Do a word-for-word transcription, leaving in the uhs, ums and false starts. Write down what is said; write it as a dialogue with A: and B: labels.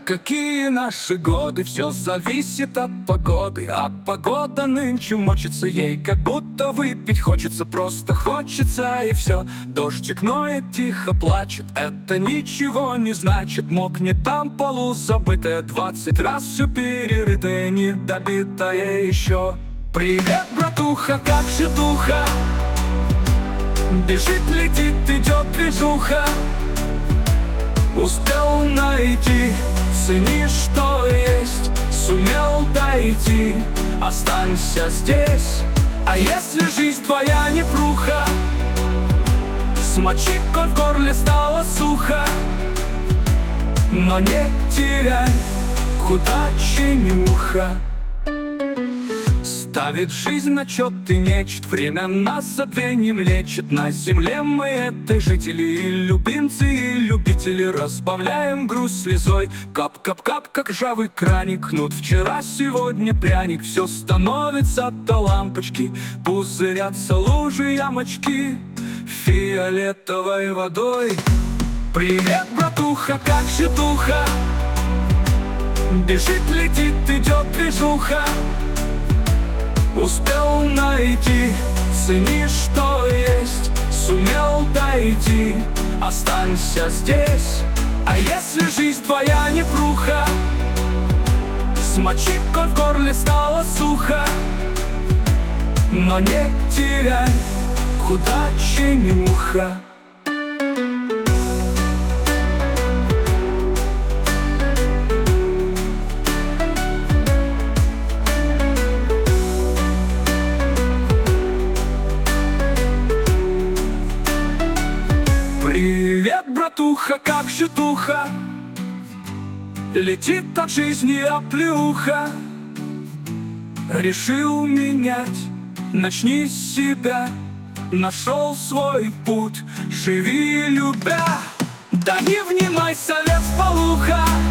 A: какие наши годы, все зависит от погоды. А погода нынче мочится, ей как будто выпить хочется. Просто хочется и все. Дождик ноет, тихо плачет, это ничего не значит. Мокнет там полу забытое, двадцать раз все перерытое, недобитое еще. Привет, братуха, как же духа? Бежит, летит, идет движуха. Успел найти, цени, что есть, сумел дойти. Останься здесь, а если жизнь твоя непруха, смочи, коль в горле стало сухо. Но не теряй к удаче нюха. Ставит жизнь на чет и нечет, время нас забвением лечит. На земле мы этой жители, и любимцы, и любители. Разбавляем грусть слезой, кап-кап-кап, как ржавый краник. Кнут вчера, сегодня пряник. Все становится до лампочки, пузырятся лужи, ямочки фиолетовой водой. Привет, братуха, как же духа? Бежит, летит, идет движуха. Успел найти, цени, что есть, сумел дойти. Останься здесь, а если жизнь твоя непруха, смочи, коль в горле стало сухо. Но не теряй к удаче нюха. Привет, братуха, как же духа? Летит от жизни оплеуха. Решил менять, начни с себя. Нашел свой путь, живи любя. Да не внимай совет сполуха.